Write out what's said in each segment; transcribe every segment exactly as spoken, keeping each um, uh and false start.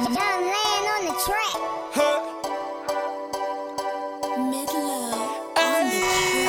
Young Land on the track. Huh. Midlow on the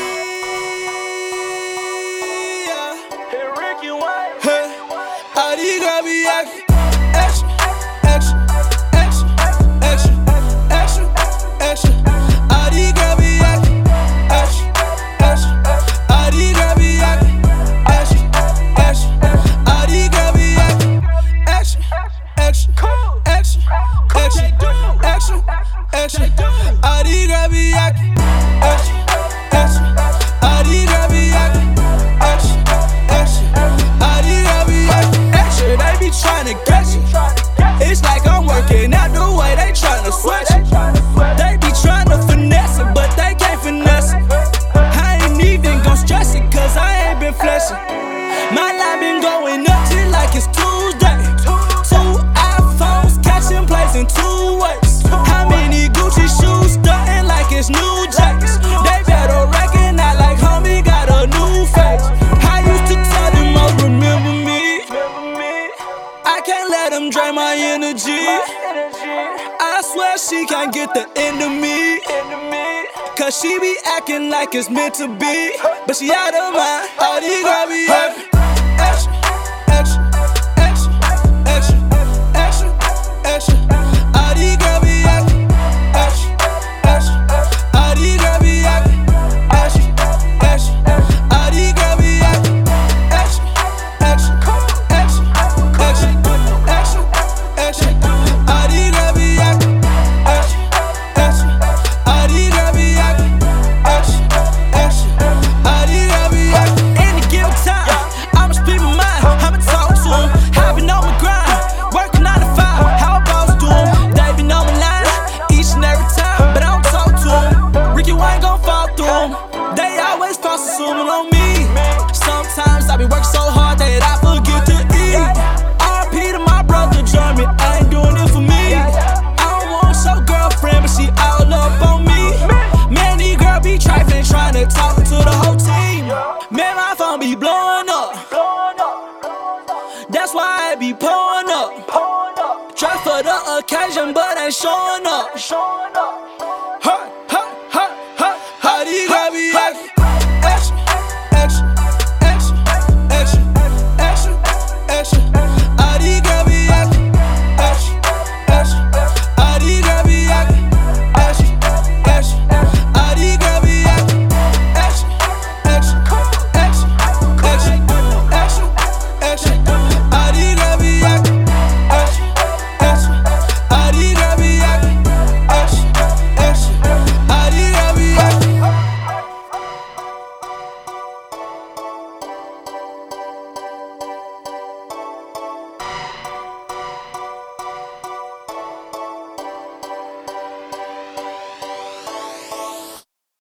track. Hey, Ricky White. Huh. All these girls be acting extra, extra, extra, extra, extra, extra. All these girls be acting extra, extra. All these girls be acting extra, extra. All these girls be acting extra, extra, extra, extra, extra, extra. All these girls be acting extra, extra. All these girls be acting extra, extra. All these girls be acting extra. They be tryna get you. It's like I'm working out the way they tryna switch it. They be tryna finesse it, but they can't finesse it. I ain't even gon' stress it, cause I ain't been flexing. My line been going up till like it's Tuesday. Two iPhones catching plays in two ways. How many Gucci shoes stuntin' like it's new jackets? They better recognize like homie got a new face. I used to tell them, oh, remember me. I can't let them drain my energy. I swear she can't get the end of me. Cause she be acting like it's meant to be, but she out of mind. All these girls be acting extra, extra, extra, extra, extra, extra. All these girls be acting extra, extra. All these girls be acting extra, extra. All these girls be acting extra, extra, extra, extra, extra, extra. All these girls be acting extra, extra. All these girls be acting extra, extra. All these girls be acting. Any given time, I'ma speak my mind, I'ma talk to 'em. I been on my grind, working nine to five, how a boss do 'em. They been on my line, each and every time, but I don't talk to 'em. Ricky White gon' fall through 'em. They always false assuming on me. Sometimes I be working so hard that I forget to eat. R P to my brother Jeremy, I ain't doing it for me. I don't want your girlfriend, but she all up on me. Man, these girls be trifling, trying to talk to the whole team. Man, my phone be blowing up. That's why I be pulling up. Try for the occasion, but ain't showing up.